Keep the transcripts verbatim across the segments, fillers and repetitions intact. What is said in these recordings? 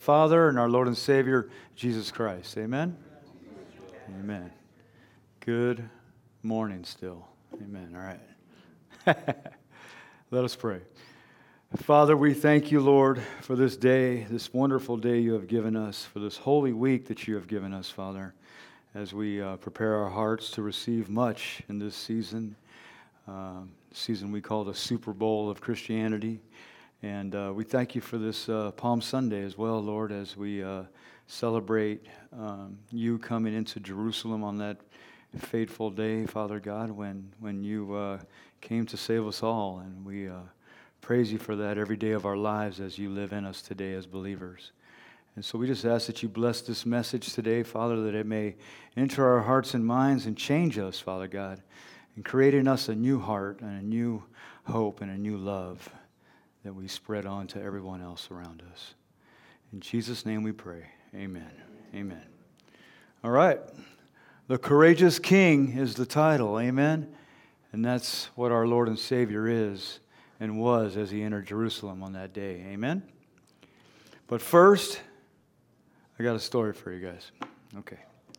Father and our Lord and Savior, Jesus Christ. Amen? Amen. Good morning still. Amen. All right. Let us pray. Father, we thank you, Lord, for this day, this wonderful day you have given us, for this holy week that you have given us, Father, as we uh, prepare our hearts to receive much in this season, uh, season we call the Super Bowl of Christianity. And uh, we thank you for this uh, Palm Sunday as well, Lord, as we uh, celebrate um, you coming into Jerusalem on that fateful day, Father God, when, when you uh, came to save us all. And we uh, praise you for that every day of our lives as you live in us today as believers. And so we just ask that you bless this message today, Father, that it may enter our hearts and minds and change us, Father God, and create in us a new heart and a new hope and a new love that we spread on to everyone else around us. In Jesus' name we pray. Amen. Amen. All right. The Courageous King is the title. Amen. And that's what our Lord and Savior is and was as he entered Jerusalem on that day. Amen. But first, I got a story for you guys. Okay.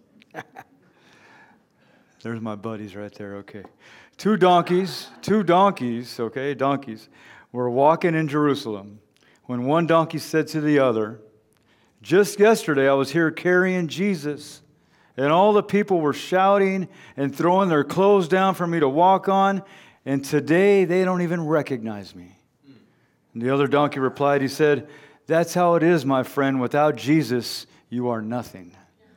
There's my buddies right there. Okay. Two donkeys, two donkeys, okay, donkeys, were walking in Jerusalem when one donkey said to the other, "Just yesterday I was here carrying Jesus, and all the people were shouting and throwing their clothes down for me to walk on, and today they don't even recognize me." And the other donkey replied, he said, "That's how it is, my friend. Without Jesus, you are nothing."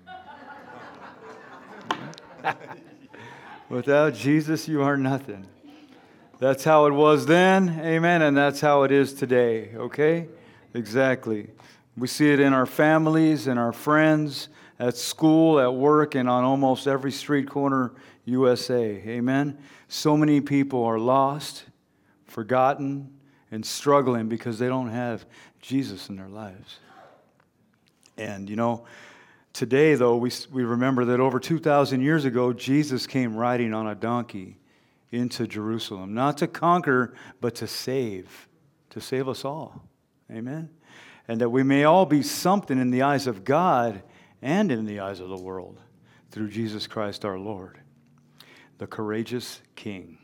Without Jesus, you are nothing. That's how it was then, amen, and that's how it is today, okay? Exactly. We see it in our families, in our friends, at school, at work, and on almost every street corner U S A, amen? So many people are lost, forgotten, and struggling because they don't have Jesus in their lives. And, you know, today, though, we, we remember that over two thousand years ago, Jesus came riding on a donkey into Jerusalem, not to conquer, but to save, to save us all. Amen? And that we may all be something in the eyes of God and in the eyes of the world through Jesus Christ our Lord, the Courageous King.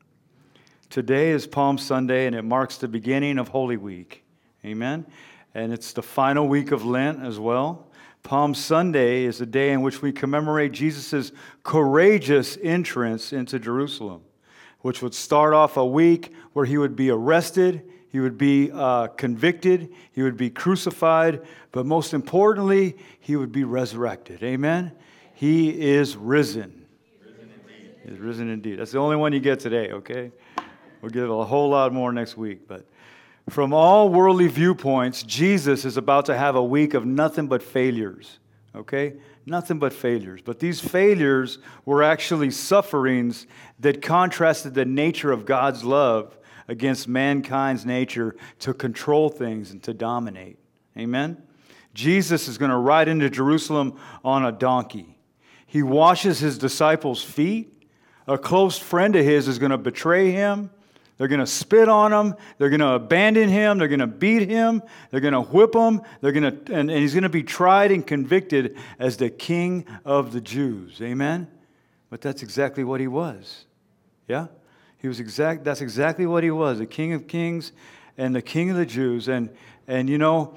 Today is Palm Sunday, and it marks the beginning of Holy Week. Amen? And it's the final week of Lent as well. Palm Sunday is the day in which we commemorate Jesus' courageous entrance into Jerusalem, which would start off a week where he would be arrested, he would be uh, convicted, he would be crucified, but most importantly, he would be resurrected. Amen? He is risen. Risen indeed. He is risen indeed. That's the only one you get today, okay? We'll get a whole lot more next week. But from all worldly viewpoints, Jesus is about to have a week of nothing but failures, okay? Nothing but failures. But these failures were actually sufferings that contrasted the nature of God's love against mankind's nature to control things and to dominate. Amen? Jesus is going to ride into Jerusalem on a donkey. He washes his disciples' feet. A close friend of his is going to betray him. They're going to spit on him. They're going to abandon him. They're going to beat him. They're going to whip him. They're going to, and, and he's going to be tried and convicted as the King of the Jews. Amen? But that's exactly what he was. Yeah? He was exact. That's exactly what he was, the King of Kings and the King of the Jews. And, and you know,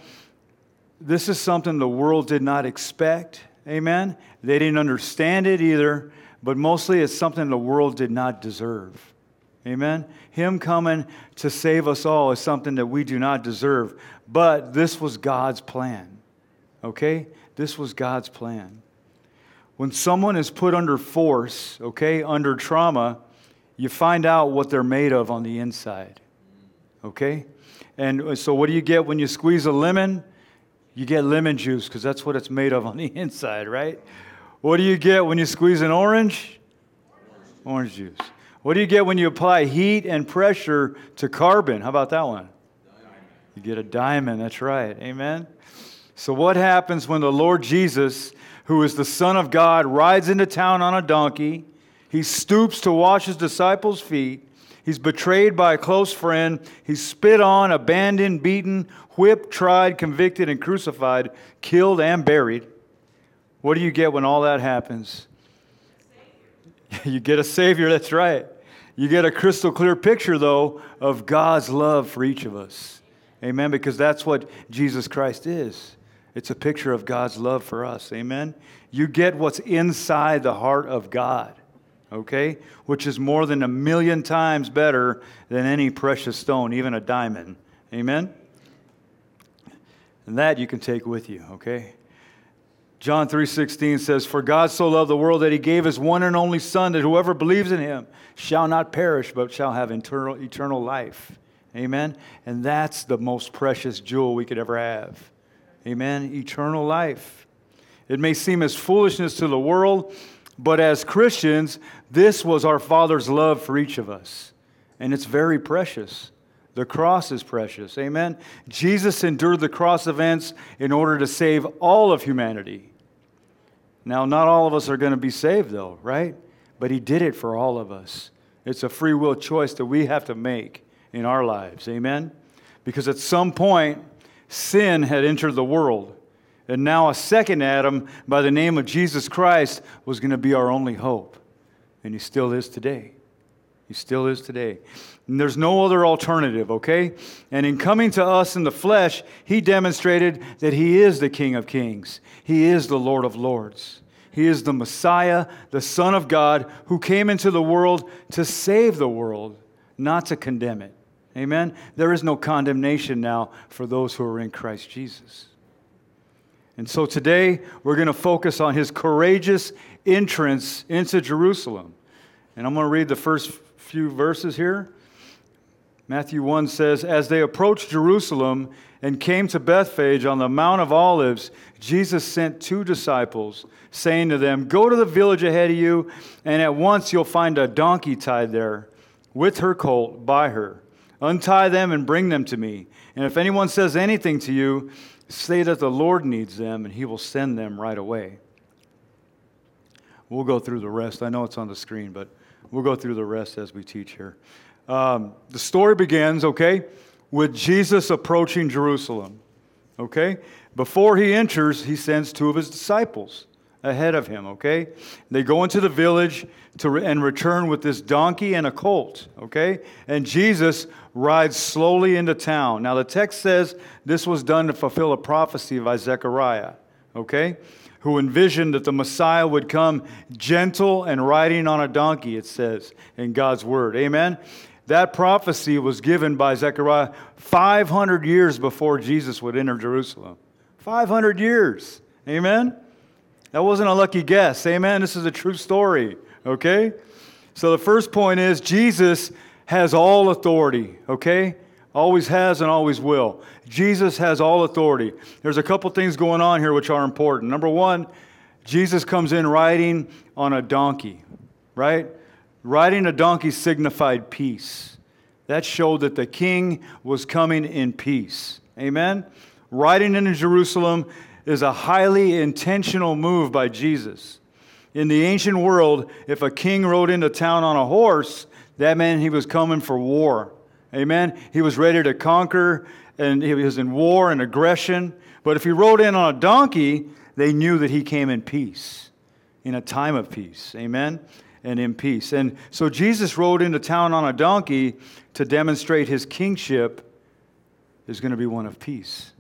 this is something the world did not expect. Amen? They didn't understand it either. But mostly it's something the world did not deserve. Amen? Him coming to save us all is something that we do not deserve. But this was God's plan. Okay? This was God's plan. When someone is put under force, okay, under trauma, you find out what they're made of on the inside. Okay? And so what do you get when you squeeze a lemon? You get lemon juice because that's what it's made of on the inside, right? What do you get when you squeeze an orange? Orange juice. What do you get when you apply heat and pressure to carbon? How about that one? Diamond. You get a diamond, that's right. Amen? So what happens when the Lord Jesus, who is the Son of God, rides into town on a donkey? He stoops to wash his disciples' feet. He's betrayed by a close friend. He's spit on, abandoned, beaten, whipped, tried, convicted, and crucified, killed, and buried. What do you get when all that happens? You get a Savior, that's right. You get a crystal clear picture, though, of God's love for each of us. Amen? Because that's what Jesus Christ is. It's a picture of God's love for us. Amen? You get what's inside the heart of God. Okay? Which is more than a million times better than any precious stone, even a diamond. Amen? And that you can take with you, okay? John three sixteen says, "For God so loved the world that He gave His one and only Son, that whoever believes in Him shall not perish, but shall have eternal, eternal life." Amen? And that's the most precious jewel we could ever have. Amen? Eternal life. It may seem as foolishness to the world, but as Christians, this was our Father's love for each of us. And it's very precious. The cross is precious. Amen? Jesus endured the cross events in order to save all of humanity. Now, not all of us are going to be saved, though, right? But He did it for all of us. It's a free will choice that we have to make in our lives. Amen? Because at some point, sin had entered the world. And now a second Adam, by the name of Jesus Christ, was going to be our only hope. And He still is today. He still is today. And there's no other alternative, okay? And in coming to us in the flesh, He demonstrated that He is the King of Kings. He is the Lord of Lords. He is the Messiah, the Son of God, who came into the world to save the world, not to condemn it. Amen? There is no condemnation now for those who are in Christ Jesus. And so today, we're going to focus on His courageous entrance into Jerusalem. And I'm going to read the first few verses here. Matthew one says, "As they approached Jerusalem and came to Bethphage on the Mount of Olives, Jesus sent two disciples, saying to them, 'Go to the village ahead of you, and at once you'll find a donkey tied there, with her colt by her. Untie them and bring them to me. And if anyone says anything to you, say that the Lord needs them, and He will send them right away.'" We'll go through the rest. I know it's on the screen, but we'll go through the rest as we teach here. Um, the story begins, okay, with Jesus approaching Jerusalem. Okay? Before He enters, He sends two of His disciples ahead of Him, okay? They go into the village to re- and return with this donkey and a colt, okay? And Jesus rides slowly into town. Now, the text says this was done to fulfill a prophecy by Zechariah, okay? Who envisioned that the Messiah would come gentle and riding on a donkey, it says in God's Word. Amen? That prophecy was given by Zechariah five hundred years before Jesus would enter Jerusalem. five hundred years. Amen? That wasn't a lucky guess. Amen? This is a true story. Okay? So the first point is Jesus has all authority. Okay? Always has and always will. Jesus has all authority. There's a couple things going on here which are important. Number one, Jesus comes in riding on a donkey, right? Riding a donkey signified peace. That showed that the king was coming in peace. Amen? Riding into Jerusalem is a highly intentional move by Jesus. In the ancient world, if a king rode into town on a horse, that meant he was coming for war. Amen? He was ready to conquer, and he was in war and aggression. But if he rode in on a donkey, they knew that he came in peace, in a time of peace. Amen? And in peace. And so Jesus rode into town on a donkey to demonstrate His kingship is going to be one of peace.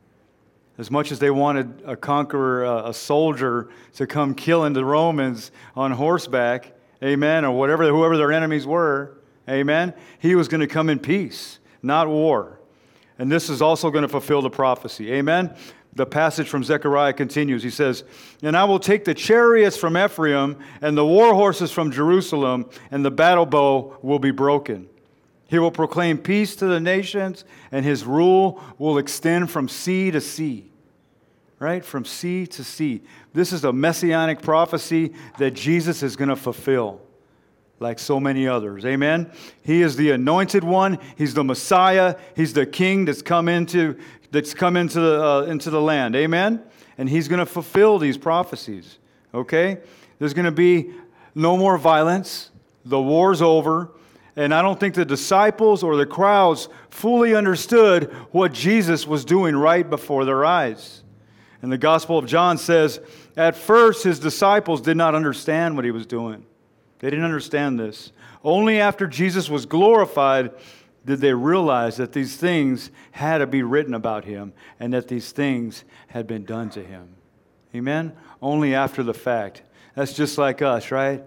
As much as they wanted a conqueror, a soldier, to come killing the Romans on horseback, amen, or whatever, whoever their enemies were, amen, He was going to come in peace, not war. And this is also going to fulfill the prophecy, amen. The passage from Zechariah continues. He says, "And I will take the chariots from Ephraim and the war horses from Jerusalem, and the battle bow will be broken. He will proclaim peace to the nations, and His rule will extend from sea to sea." Right? From sea to sea. This is a messianic prophecy that Jesus is going to fulfill, like so many others. Amen? He is the anointed one. He's the Messiah. He's the king that's come into that's come into the uh, into the land. Amen? And He's going to fulfill these prophecies. Okay? There's going to be no more violence. The war's over. And I don't think the disciples or the crowds fully understood what Jesus was doing right before their eyes. And the Gospel of John says, at first his disciples did not understand what he was doing. They didn't understand this. Only after Jesus was glorified did they realize that these things had to be written about him and that these things had been done to him. Amen? Only after the fact. That's just like us, right?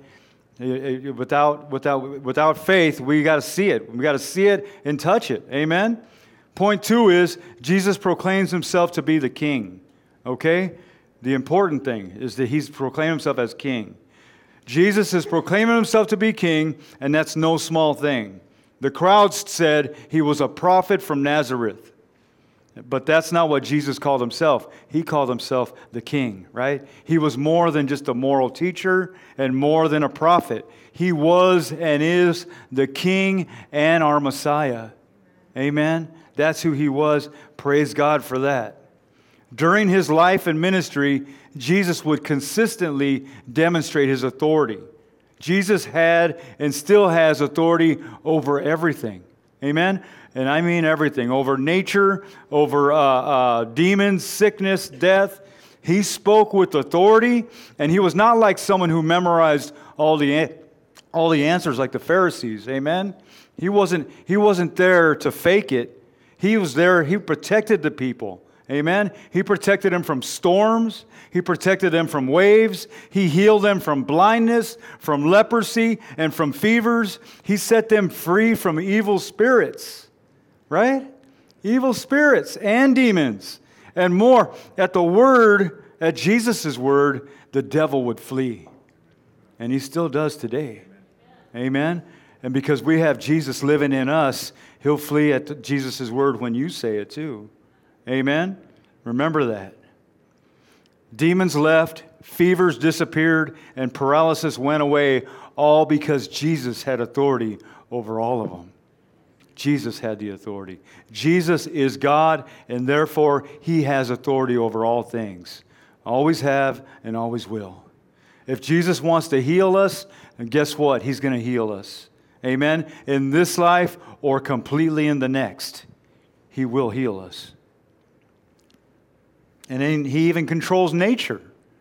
Without, without, without faith, we got to see it. We got to see it and touch it. Amen? Point two is Jesus proclaims himself to be the king. Okay? The important thing is that he's proclaimed himself as king. Jesus is proclaiming himself to be king, and that's no small thing. The crowds said he was a prophet from Nazareth. But that's not what Jesus called himself. He called himself the king, right? He was more than just a moral teacher and more than a prophet. He was and is the king and our Messiah. Amen? That's who he was. Praise God for that. During his life and ministry, Jesus would consistently demonstrate his authority. Jesus had and still has authority over everything. Amen? And I mean everything. Over nature, over uh, uh, demons, sickness, death. He spoke with authority, and he was not like someone who memorized all the, all the answers like the Pharisees. Amen? He wasn't, he wasn't there to fake it. He was there, he protected the people. Amen? He protected them from storms. He protected them from waves. He healed them from blindness, from leprosy, and from fevers. He set them free from evil spirits. Right? Evil spirits and demons and more. At the word, at Jesus' word, the devil would flee. And he still does today. Amen? And because we have Jesus living in us, he'll flee at Jesus' word when you say it too. Amen? Remember that. Demons left, fevers disappeared, and paralysis went away, all because Jesus had authority over all of them. Jesus had the authority. Jesus is God, and therefore he has authority over all things. Always have and always will. If Jesus wants to heal us, then guess what? He's going to heal us. Amen? In this life or completely in the next, he will heal us. And then he even controls nature.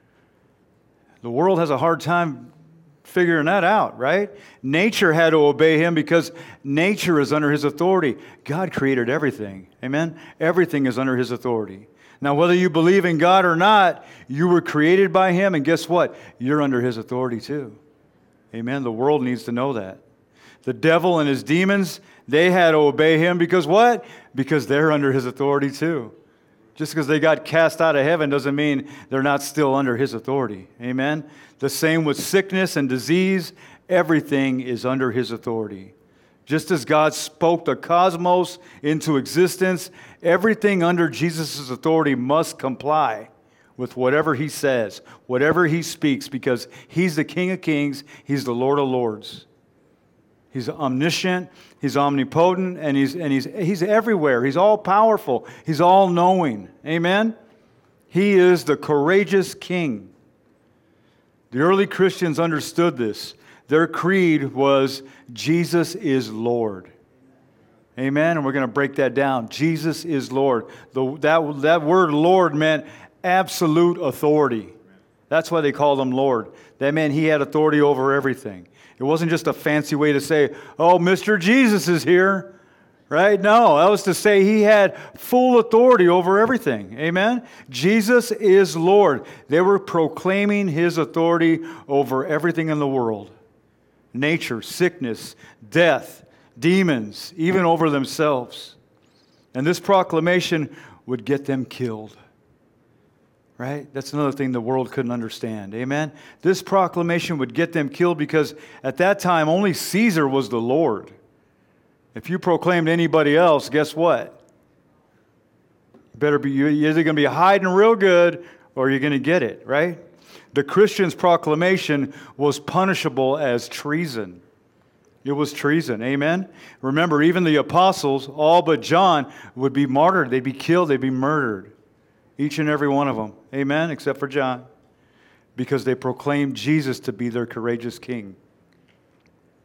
The world has a hard time figuring that out, right? Nature had to obey him because nature is under his authority. God created everything. Amen? Everything is under his authority. Now, whether you believe in God or not, you were created by him, and guess what? You're under his authority too. Amen? The world needs to know that. The devil and his demons, they had to obey him because what? Because they're under his authority too. Just because they got cast out of heaven doesn't mean they're not still under his authority. Amen? The same with sickness and disease. Everything is under his authority. Just as God spoke the cosmos into existence, everything under Jesus' authority must comply with whatever he says, whatever he speaks, because he's the King of Kings, he's the Lord of Lords. He's omniscient, he's omnipotent, and he's and he's he's everywhere. He's all powerful. He's all knowing. Amen? He is the courageous king. The early Christians understood this. Their creed was Jesus is Lord. Amen? And we're going to break that down. Jesus is Lord. The, that, that word Lord meant absolute authority. That's why they called him Lord. That meant he had authority over everything. It wasn't just a fancy way to say, oh, Mister Jesus is here, right? No, that was to say he had full authority over everything. Amen? Jesus is Lord. They were proclaiming his authority over everything in the world. Nature, sickness, death, demons, even over themselves. And this proclamation would get them killed. Right? That's another thing the world couldn't understand. Amen? This proclamation would get them killed because at that time only Caesar was the Lord. If you proclaimed anybody else, guess what? You better be, you're either going to be hiding real good or you're going to get it, right? The Christian's proclamation was punishable as treason. It was treason. Amen? Remember, even the apostles, all but John, would be martyred. They'd be killed. They'd be murdered. Each and every one of them. Amen? Except for John. Because they proclaimed Jesus to be their courageous king.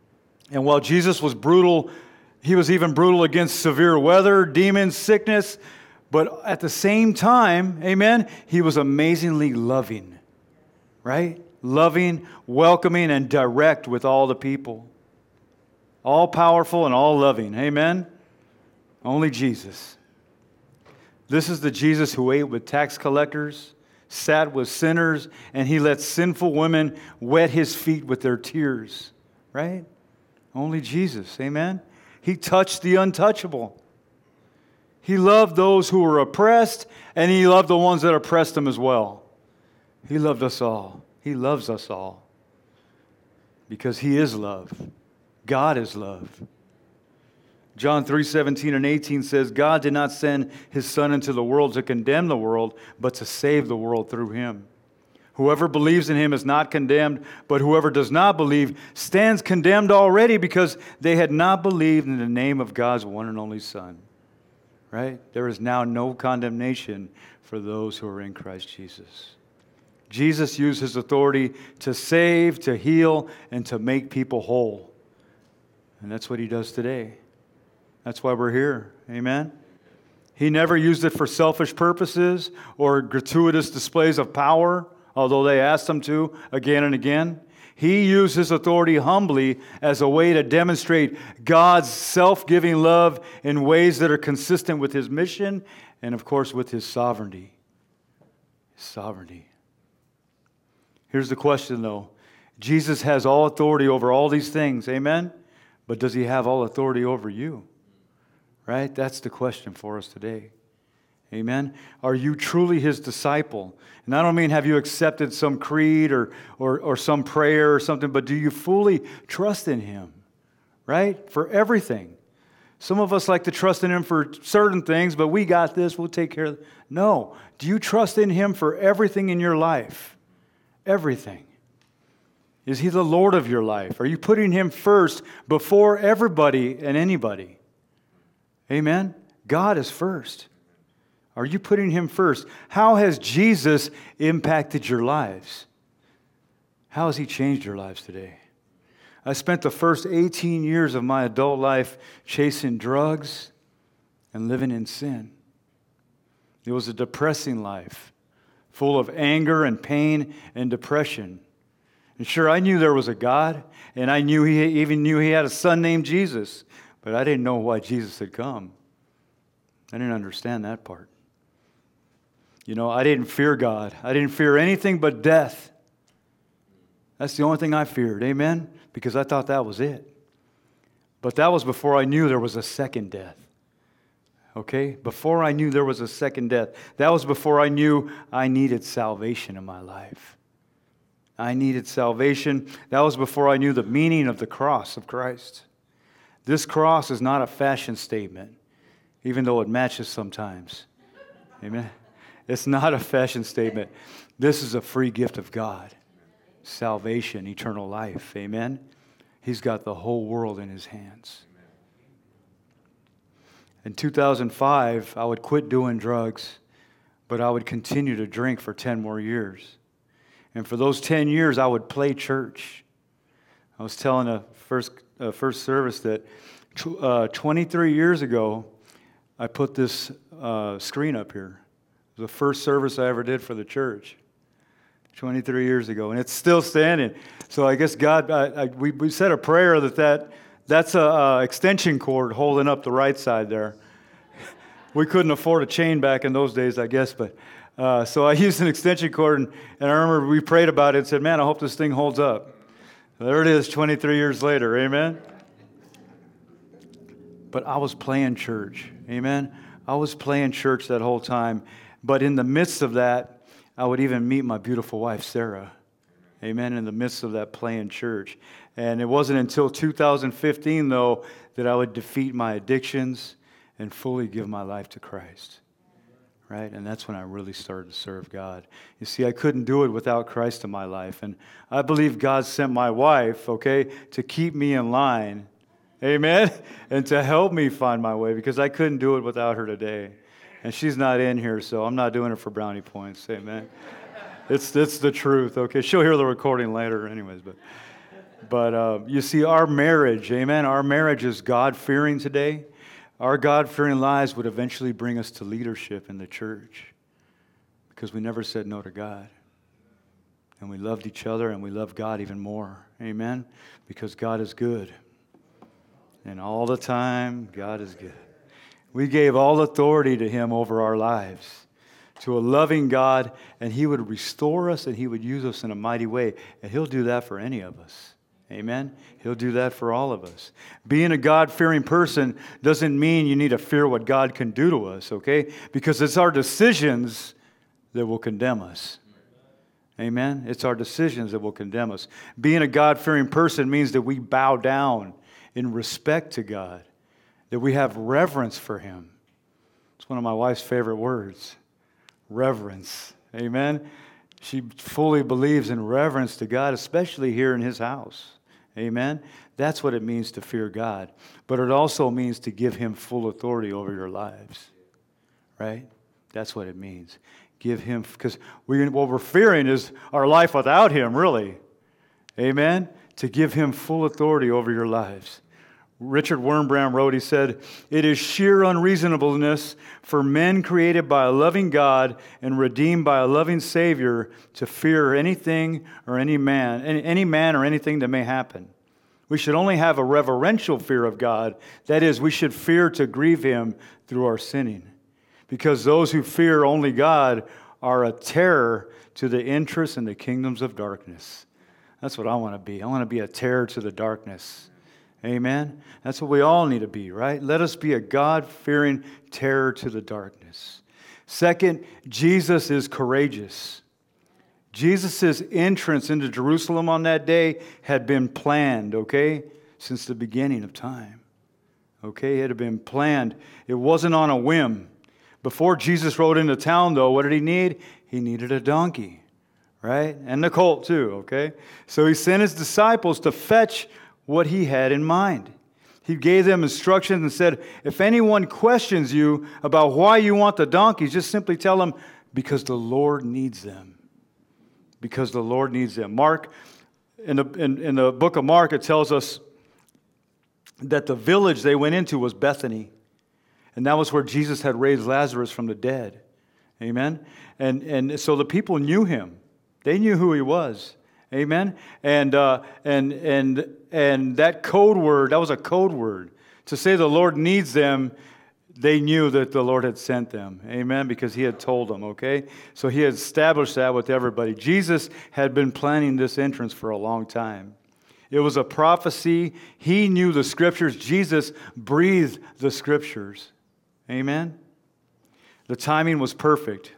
And while Jesus was brutal, he was even brutal against severe weather, demons, sickness. But at the same time, amen, he was amazingly loving, right? Loving, welcoming, and direct with all the people. All powerful and all loving, amen? Only Jesus. This is the Jesus who ate with tax collectors, sat with sinners, and he let sinful women wet his feet with their tears, right? Only Jesus, amen? He touched the untouchable. He loved those who were oppressed, and he loved the ones that oppressed him as well. He loved us all. He loves us all because he is love. God is love. John three seventeen and eighteen says, God did not send his Son into the world to condemn the world, but to save the world through him. Whoever believes in him is not condemned, but whoever does not believe stands condemned already because they had not believed in the name of God's one and only Son. Right? There is now no condemnation for those who are in Christ Jesus. Jesus used his authority to save, to heal, and to make people whole. And that's what he does today. That's why we're here. Amen? He never used it for selfish purposes or gratuitous displays of power, although they asked him to again and again. He used his authority humbly as a way to demonstrate God's self-giving love in ways that are consistent with his mission and, of course, with his sovereignty. His sovereignty. Here's the question, though. Jesus has all authority over all these things, amen? But does he have all authority over you? Right? That's the question for us today. Amen? Are you truly his disciple? And I don't mean have you accepted some creed or, or, or some prayer or something, but do you fully trust in him? Right? For everything. Some of us like to trust in him for certain things, but we got this, we'll take care of it. No. Do you trust in him for everything in your life? Everything. Is he the Lord of your life? Are you putting him first before everybody and anybody? Amen? God is first. Are you putting him first? How has Jesus impacted your lives? How has he changed your lives today? I spent the first eighteen years of my adult life chasing drugs and living in sin. It was a depressing life, full of anger and pain and depression. And sure, I knew there was a God, and I knew he even knew he had a son named Jesus, but I didn't know why Jesus had come. I didn't understand that part. You know, I didn't fear God. I didn't fear anything but death. That's the only thing I feared, amen? Because I thought that was it. But that was before I knew there was a second death. Okay? Before I knew there was a second death. That was before I knew I needed salvation in my life. I needed salvation. That was before I knew the meaning of the cross of Christ. This cross is not a fashion statement, even though it matches sometimes. Amen? It's not a fashion statement. This is a free gift of God. Salvation, eternal life. Amen? He's got the whole world in his hands. In two thousand five, I would quit doing drugs, but I would continue to drink for ten more years. And for those ten years, I would play church. I was telling a first, uh, first service that uh, twenty-three years ago, I put this uh, screen up here. It was the first service I ever did for the church, twenty-three years ago, and it's still standing. So I guess God, I, I, we, we said a prayer that, that that's a uh, extension cord holding up the right side there. We couldn't afford a chain back in those days, I guess, but uh, so I used an extension cord, and, and I remember we prayed about it and said, man, I hope this thing holds up. There it is, twenty-three years later, amen? But I was playing church, amen? I was playing church that whole time. But in the midst of that, I would even meet my beautiful wife, Sarah. Amen. In the midst of that playing church. And it wasn't until two thousand fifteen, though, that I would defeat my addictions and fully give my life to Christ. Right? And that's when I really started to serve God. You see, I couldn't do it without Christ in my life. And I believe God sent my wife, okay, to keep me in line. Amen. And to help me find my way, because I couldn't do it without her today. And she's not in here, so I'm not doing it for brownie points. Amen. It's it's the truth. Okay, she'll hear the recording later, anyways. But But uh, you see, our marriage, amen, our marriage is God-fearing today. Our God-fearing lives would eventually bring us to leadership in the church because we never said no to God. And we loved each other and we love God even more. Amen? Because God is good. And all the time, God is good. We gave all authority to Him over our lives, to a loving God, and He would restore us and He would use us in a mighty way. And He'll do that for any of us. Amen? He'll do that for all of us. Being a God-fearing person doesn't mean you need to fear what God can do to us, okay? Because it's our decisions that will condemn us. Amen? It's our decisions that will condemn us. Being a God-fearing person means that we bow down in respect to God, that we have reverence for Him. It's one of my wife's favorite words, reverence. Amen? She fully believes in reverence to God, especially here in His house. Amen? That's what it means to fear God. But it also means to give Him full authority over your lives. Right? That's what it means. Give Him, because we, what we're fearing is our life without Him, really. Amen? To give Him full authority over your lives. Richard Wurmbrand wrote, he said, "It is sheer unreasonableness for men created by a loving God and redeemed by a loving Savior to fear anything or any man, any, any man or anything that may happen. We should only have a reverential fear of God. That is, we should fear to grieve Him through our sinning. Because those who fear only God are a terror to the interests and the kingdoms of darkness." That's what I want to be. I want to be a terror to the darkness. Amen? That's what we all need to be, right? Let us be a God-fearing terror to the darkness. Second, Jesus is courageous. Jesus' entrance into Jerusalem on that day had been planned, okay, since the beginning of time. Okay, it had been planned. It wasn't on a whim. Before Jesus rode into town, though, what did He need? He needed a donkey, right? And the colt, too, okay? So He sent His disciples to fetch what He had in mind. He gave them instructions and said, if anyone questions you about why you want the donkeys, just simply tell them, because the Lord needs them. Because the Lord needs them. Mark, in the, in, in the book of Mark, it tells us that the village they went into was Bethany. And that was where Jesus had raised Lazarus from the dead. Amen? And, and so the people knew Him. They knew who He was. Amen? And, uh, and, and, and that code word, that was a code word. To say the Lord needs them, they knew that the Lord had sent them. Amen? Because He had told them, okay? So He had established that with everybody. Jesus had been planning this entrance for a long time. It was a prophecy. He knew the Scriptures. Jesus breathed the Scriptures. Amen? The timing was perfect.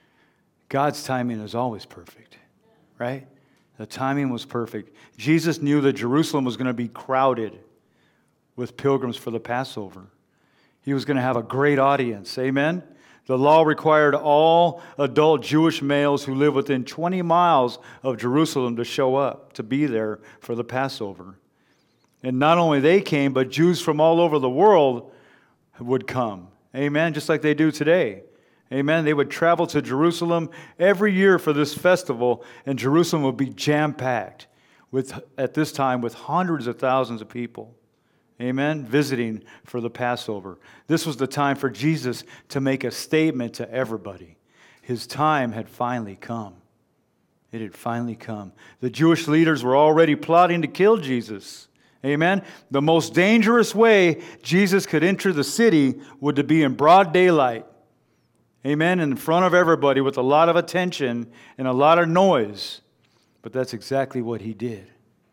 God's timing is always perfect, right? The timing was perfect. Jesus knew that Jerusalem was going to be crowded with pilgrims for the Passover. He was going to have a great audience. Amen? The law required all adult Jewish males who live within twenty miles of Jerusalem to show up, to be there for the Passover. And not only they came, but Jews from all over the world would come. Amen? Just like they do today. Amen? They would travel to Jerusalem every year for this festival, and Jerusalem would be jam-packed with, at this time, with hundreds of thousands of people. Amen? Visiting for the Passover. This was the time for Jesus to make a statement to everybody. His time had finally come. It had finally come. The Jewish leaders were already plotting to kill Jesus. Amen? The most dangerous way Jesus could enter the city would to be in broad daylight. Amen? In front of everybody with a lot of attention and a lot of noise. But that's exactly what He did.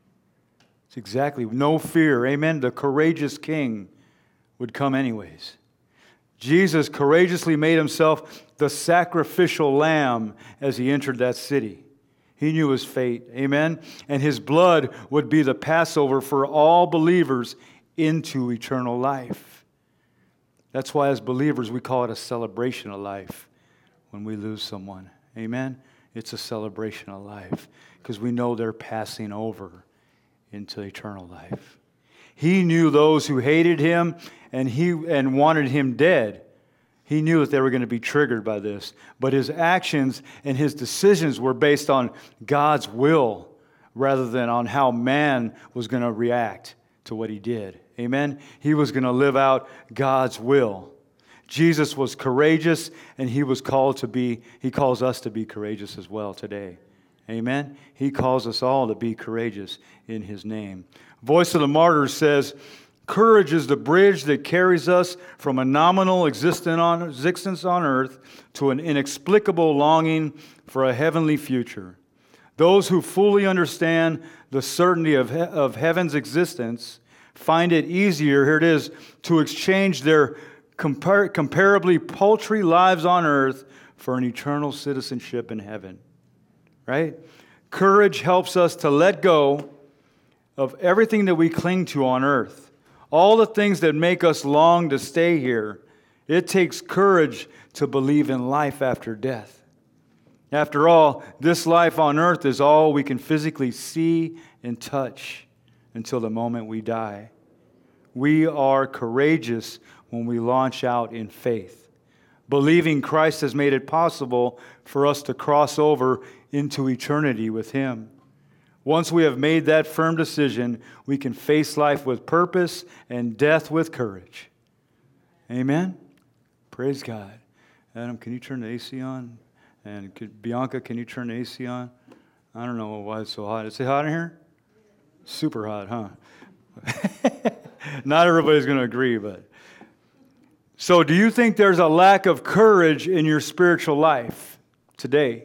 It's exactly, no fear. Amen? The courageous king would come anyways. Jesus courageously made Himself the sacrificial lamb as He entered that city. He knew His fate. Amen? And His blood would be the Passover for all believers into eternal life. That's why as believers we call it a celebration of life when we lose someone. Amen? It's a celebration of life because we know they're passing over into eternal life. He knew those who hated Him and he and wanted Him dead. He knew that they were going to be triggered by this. But His actions and His decisions were based on God's will rather than on how man was going to react to what he did. Amen? He was going to live out God's will. Jesus was courageous, and he was called to be, he calls us to be courageous as well today. Amen? He calls us all to be courageous in his name. Voice of the Martyrs says, courage is the bridge that carries us from a nominal existence on earth to an inexplicable longing for a heavenly future. Those who fully understand the certainty of, he- of heaven's existence find it easier, here it is, to exchange their compar- comparably paltry lives on earth for an eternal citizenship in heaven. Right? Courage helps us to let go of everything that we cling to on earth. All the things that make us long to stay here. It takes courage to believe in life after death. After all, this life on earth is all we can physically see and touch until the moment we die. We are courageous when we launch out in faith, believing Christ has made it possible for us to cross over into eternity with him. Once we have made that firm decision, we can face life with purpose and death with courage. Amen? Praise God. Adam, can you turn the A C on? And could, Bianca, can you turn the A C on? I don't know why it's so hot. Is it hot in here? Super hot, huh? Not everybody's going to agree, but. So do you think there's a lack of courage in your spiritual life today?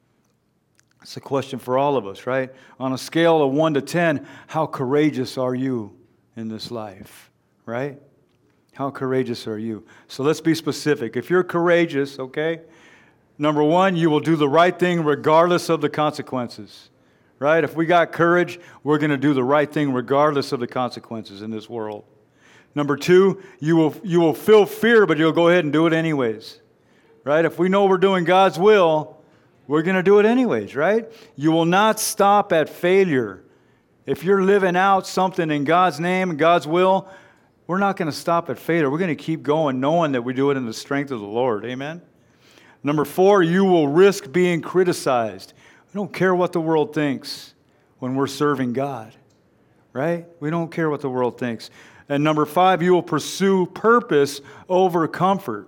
It's a question for all of us, right? On a scale of one to ten, how courageous are you in this life, right? How courageous are you? So let's be specific. If you're courageous, okay, number one, you will do the right thing regardless of the consequences, right? If we got courage, we're going to do the right thing regardless of the consequences in this world. Number two, you will you will feel fear, but you'll go ahead and do it anyways, right? If we know we're doing God's will, we're going to do it anyways, right? You will not stop at failure. If you're living out something in God's name and God's will, we're not going to stop at failure. We're going to keep going knowing that we do it in the strength of the Lord. Amen? Number four, you will risk being criticized. We don't care what the world thinks when we're serving God, right? We don't care what the world thinks. And number five, you will pursue purpose over comfort.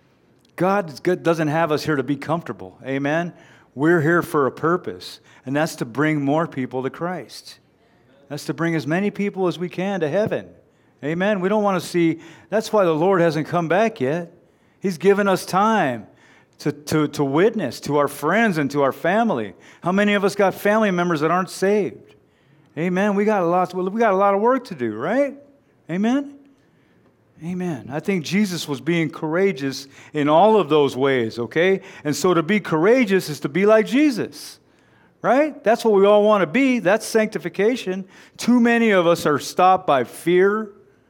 God doesn't have us here to be comfortable. Amen? We're here for a purpose, and that's to bring more people to Christ. That's to bring as many people as we can to heaven. Amen? We don't want to see, that's why the Lord hasn't come back yet. He's given us time to, to, to witness to our friends and to our family. How many of us got family members that aren't saved? Amen? We got a lot, we got a lot of work to do, right? Amen? Amen. I think Jesus was being courageous in all of those ways, okay? And so to be courageous is to be like Jesus, right? That's what we all want to be. That's sanctification. Too many of us are stopped by fear,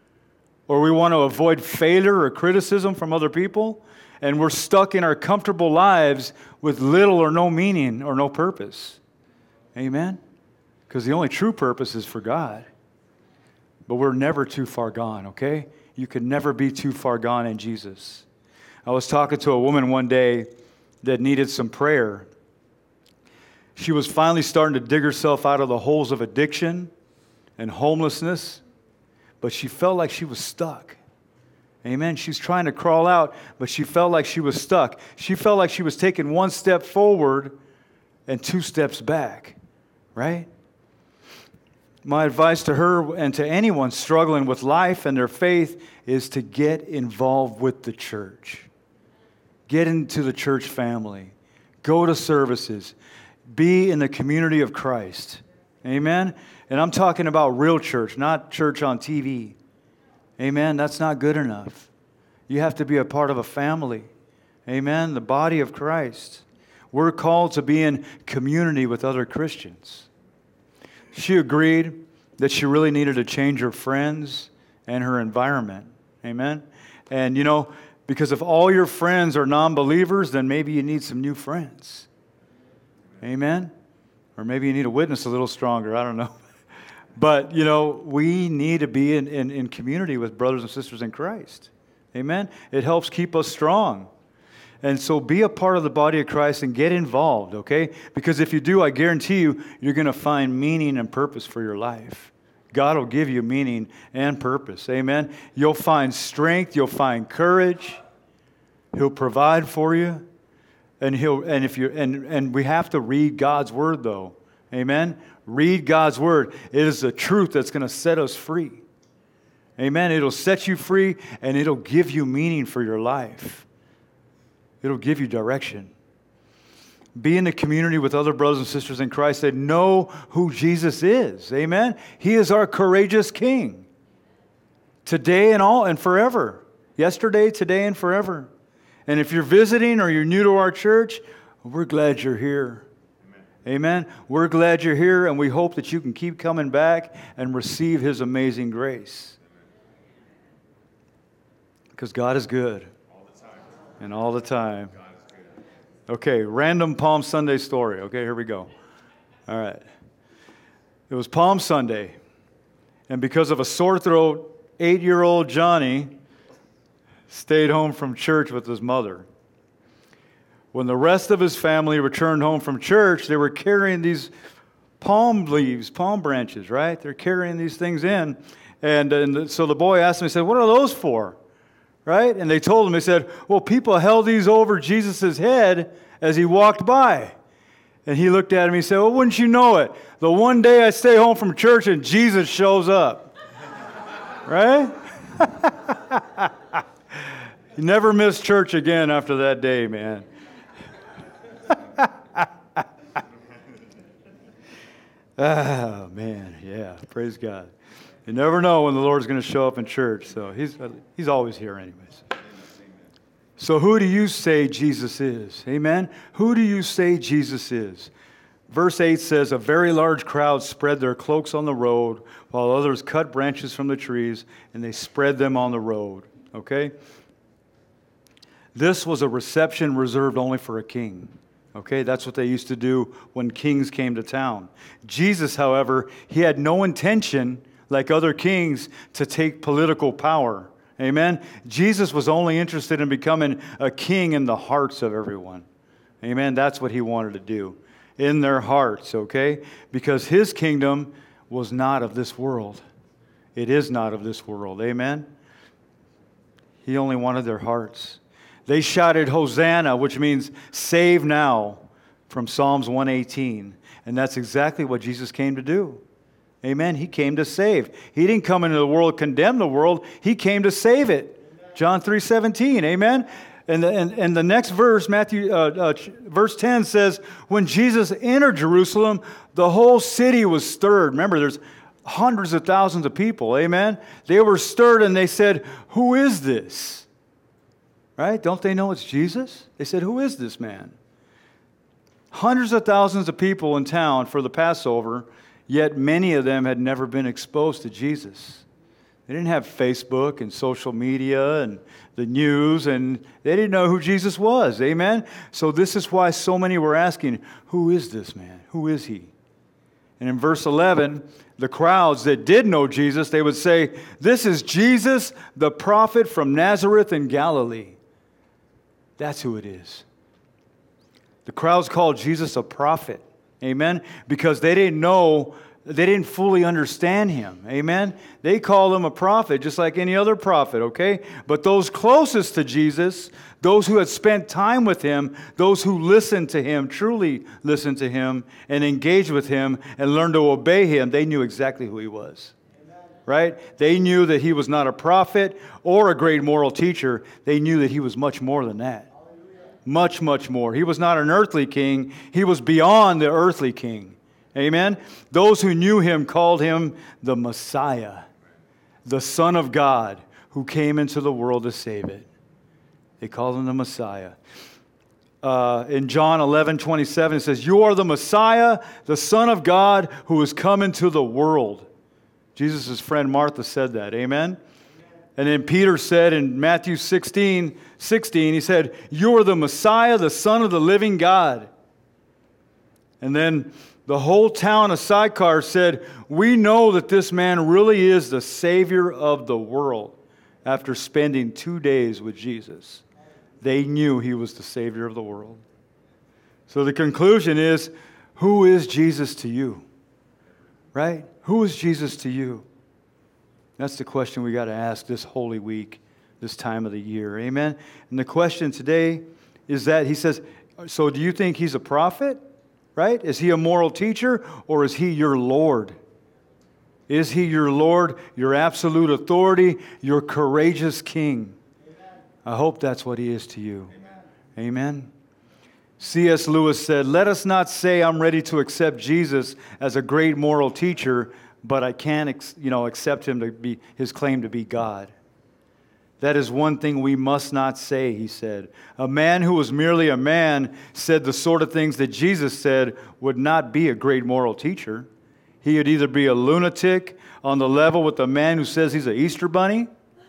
or we want to avoid failure or criticism from other people, and we're stuck in our comfortable lives with little or no meaning or no purpose. Amen? Because the only true purpose is for God. But we're never too far gone, okay? You can never be too far gone in Jesus. I was talking to a woman one day that needed some prayer. She was finally starting to dig herself out of the holes of addiction and homelessness, but she felt like she was stuck. Amen. She's trying to crawl out, but she felt like she was stuck. She felt like she was taking one step forward and two steps back, right? My advice to her and to anyone struggling with life and their faith is to get involved with the church. Get into the church family. Go to services. Be in the community of Christ. Amen? And I'm talking about real church, not church on T V. Amen? That's not good enough. You have to be a part of a family. Amen? The body of Christ. We're called to be in community with other Christians. She agreed that she really needed to change her friends and her environment. Amen? And, you know, because if all your friends are non-believers, then maybe you need some new friends. Amen? Or maybe you need to witness a little stronger. I don't know. But, you know, we need to be in, in, in community with brothers and sisters in Christ. Amen? It helps keep us strong. And so be a part of the body of Christ and get involved, okay? Because if you do, I guarantee you, you're going to find meaning and purpose for your life. God will give you meaning and purpose. Amen? You'll find strength. You'll find courage. He'll provide for you. And he'll and if you and, and we have to read God's word, though. Amen? Read God's word. It is the truth that's going to set us free. Amen? It'll set you free, and it'll give you meaning for your life. It'll give you direction. Be in the community with other brothers and sisters in Christ that know who Jesus is. Amen? He is our courageous King. Today and all and forever. Yesterday, today, and forever. And if you're visiting or you're new to our church, we're glad you're here. Amen. Amen? We're glad you're here, and we hope that you can keep coming back and receive His amazing grace. Because God is good. All the time. And all the time. God is good. Okay, random Palm Sunday story. Okay, here we go. All right. It was Palm Sunday, and because of a sore throat, eight-year-old Johnny stayed home from church with his mother. When the rest of his family returned home from church, they were carrying these palm leaves, palm branches, right? They're carrying these things in. And, and so the boy asked him, he said, "What are those for?" Right? And they told him, they said, "Well, people held these over Jesus' head as he walked by." And he looked at him, he said, "Well, wouldn't you know it? The one day I stay home from church and Jesus shows up." Right? He never missed church again after that day, man. Ah, man, yeah, praise God. You never know when the Lord's going to show up in church, so he's he's always here anyways. So who do you say Jesus is? Amen? Who do you say Jesus is? Verse eight says, "A very large crowd spread their cloaks on the road, while others cut branches from the trees, and they spread them on the road." Okay? This was a reception reserved only for a king. Okay, that's what they used to do when kings came to town. Jesus, however, he had no intention, like other kings, to take political power. Amen? Jesus was only interested in becoming a king in the hearts of everyone. Amen? That's what he wanted to do. In their hearts, okay? Because his kingdom was not of this world. It is not of this world. Amen? He only wanted their hearts. They shouted Hosanna, which means save now, from Psalms one eighteen. And that's exactly what Jesus came to do. Amen. He came to save. He didn't come into the world, condemn the world. He came to save it. John three seventeen. Amen. And the, and, and the next verse, Matthew, uh, uh, verse ten says, when Jesus entered Jerusalem, the whole city was stirred. Remember, there's hundreds of thousands of people. Amen. They were stirred and they said, "Who is this?" Right? Don't they know it's Jesus? They said, "Who is this man?" Hundreds of thousands of people in town for the Passover, yet many of them had never been exposed to Jesus. They didn't have Facebook and social media and the news, and they didn't know who Jesus was. Amen? So this is why so many were asking, "Who is this man? Who is he?" And in verse eleven, the crowds that did know Jesus, they would say, "This is Jesus, the prophet from Nazareth in Galilee." That's who it is. The crowds called Jesus a prophet. Amen? Because they didn't know, they didn't fully understand him. Amen? They called him a prophet just like any other prophet, okay? But those closest to Jesus, those who had spent time with him, those who listened to him, truly listened to him and engaged with him and learned to obey him, they knew exactly who he was. Amen. Right? They knew that he was not a prophet or a great moral teacher. They knew that he was much more than that. Much, much more. He was not an earthly king. He was beyond the earthly king. Amen? Those who knew him called him the Messiah, the Son of God, who came into the world to save it. They called him the Messiah. Uh, in John eleven twenty-seven, it says, "You are the Messiah, the Son of God, who is come into the world." Jesus' friend Martha said that. Amen? And then Peter said in Matthew sixteen, sixteen, he said, "You are the Messiah, the Son of the living God." And then the whole town of Sychar said, "We know that this man really is the Savior of the world," after spending two days with Jesus. They knew he was the Savior of the world. So the conclusion is, who is Jesus to you? Right? Who is Jesus to you? That's the question we got to ask this Holy Week, this time of the year. Amen? And the question today is that he says, so do you think he's a prophet? Right? Is he a moral teacher, or is he your Lord? Is he your Lord, your absolute authority, your courageous king? Amen. I hope that's what he is to you. Amen. Amen. C S Lewis said, let us not say I'm ready to accept Jesus as a great moral teacher, but I can't, you know, accept him to be his claim to be God. That is one thing we must not say, he said. A man who was merely a man said the sort of things that Jesus said would not be a great moral teacher. He would either be a lunatic on the level with the man who says he's an Easter bunny.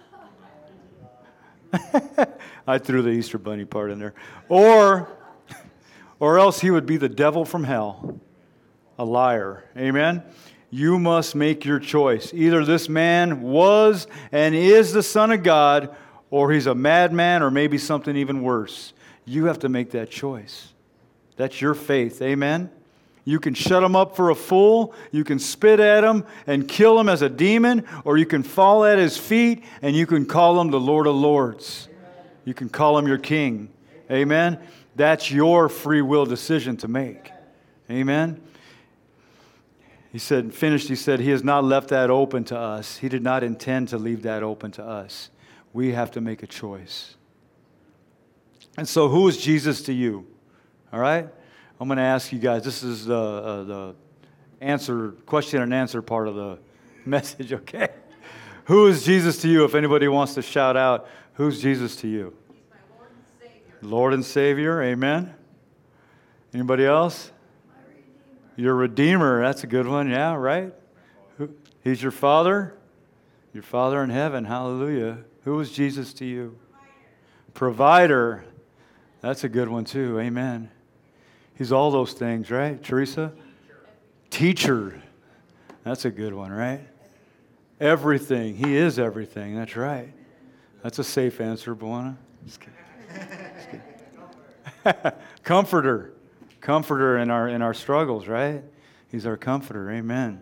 I threw the Easter bunny part in there. Or, or else he would be the devil from hell, a liar. Amen? You must make your choice. Either this man was and is the Son of God, or he's a madman, or maybe something even worse. You have to make that choice. That's your faith. Amen? You can shut him up for a fool. You can spit at him and kill him as a demon, or you can fall at his feet and you can call him the Lord of Lords. You can call him your King. Amen? That's your free will decision to make. Amen? He said, finished, he said, he has not left that open to us. He did not intend to leave that open to us. We have to make a choice. And so who is Jesus to you? All right? I'm going to ask you guys, this is the, uh, the answer, question and answer part of the message, okay? Who is Jesus to you? If anybody wants to shout out, who's Jesus to you? He's my Lord and Savior. Lord and Savior, amen. Anybody else? Your Redeemer, that's a good one, yeah, right? Who, he's your Father, your Father in heaven, hallelujah. Who is Jesus to you? Provider, that's a good one too, amen. He's all those things, right, Teresa? Teacher, Teacher. That's a good one, right? Everything, he is everything, that's right. That's a safe answer, Buana. Just kidding. Just kidding. Comforter. Comforter in our in our struggles, right? He's our comforter, amen.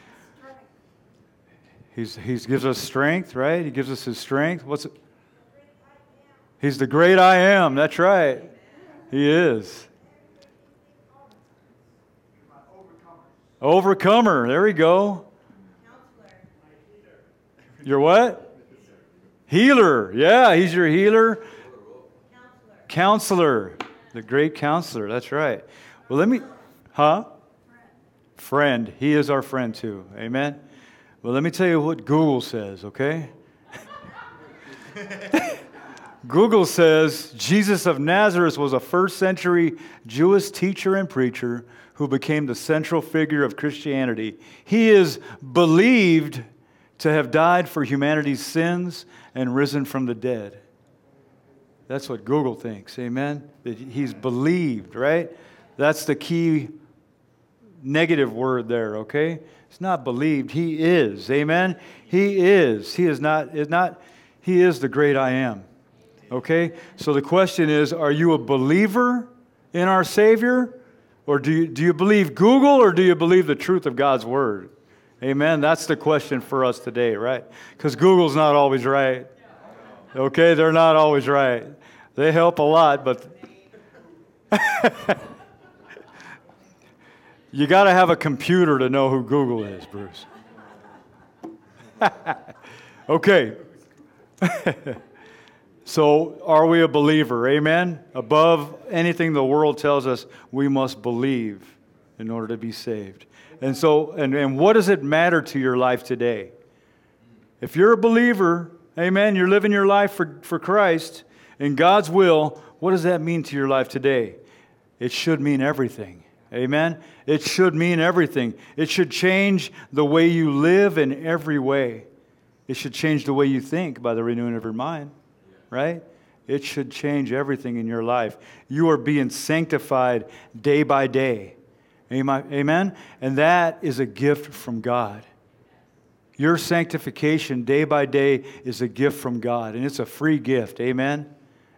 He's He gives us strength, right? He gives us his strength. What's it? He's the great I am, that's right. He is. Overcomer, there we go. Your what? Healer, yeah, he's your healer. Counselor. The great counselor, that's right. Well, let me, huh? Friend. He is our friend too. Amen? Well, let me tell you what Google says, okay? Google says Jesus of Nazareth was a first century Jewish teacher and preacher who became the central figure of Christianity. He is believed to have died for humanity's sins and risen from the dead. That's what Google thinks, amen? That he's believed, right? That's the key negative word there, okay? It's not believed, he is, amen? He is. He is not, is not, he is the great I am, okay? So the question is, are you a believer in our Savior? Or do you, do you believe Google, or do you believe the truth of God's Word? Amen? That's the question for us today, right? Because Google's not always right. Okay, they're not always right. They help a lot, but you got to have a computer to know who Google is, Bruce. Okay. So, are we a believer? Amen? Above anything the world tells us, we must believe in order to be saved. And so, and, and what does it matter to your life today? If you're a believer, amen, you're living your life for, for Christ in God's will, what does that mean to your life today? It should mean everything. Amen? It should mean everything. It should change the way you live in every way. It should change the way you think by the renewing of your mind. Right? It should change everything in your life. You are being sanctified day by day. Amen? And that is a gift from God. Your sanctification day by day is a gift from God, and it's a free gift. Amen?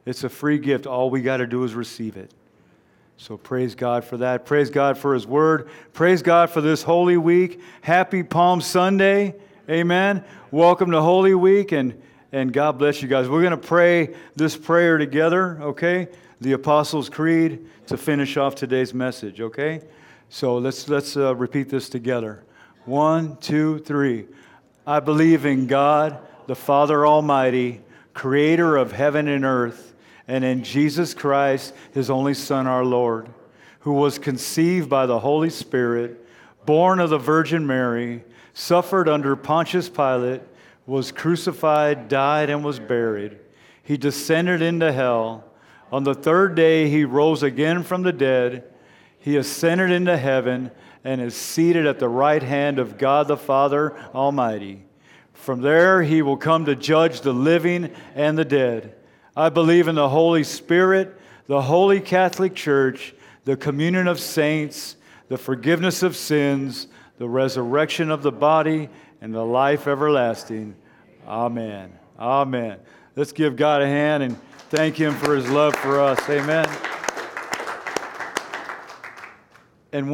It's a free gift. All we got to do is receive it. So praise God for that. Praise God for His Word. Praise God for this Holy Week. Happy Palm Sunday. Amen. Welcome to Holy Week, and, and God bless you guys. We're going to pray this prayer together, okay? The Apostles' Creed to finish off today's message, okay? So let's, let's uh, repeat this together. One, two, three. I believe in God, the Father Almighty, creator of heaven and earth, and in Jesus Christ, His only Son, our Lord, who was conceived by the Holy Spirit, born of the Virgin Mary, suffered under Pontius Pilate, was crucified, died, and was buried. He descended into hell. On the third day, He rose again from the dead. He ascended into heaven and is seated at the right hand of God the Father Almighty. From there, He will come to judge the living and the dead. I believe in the Holy Spirit, the Holy Catholic Church, the communion of saints, the forgiveness of sins, the resurrection of the body, and the life everlasting. Amen. Amen. Let's give God a hand and thank Him for His love for us. Amen.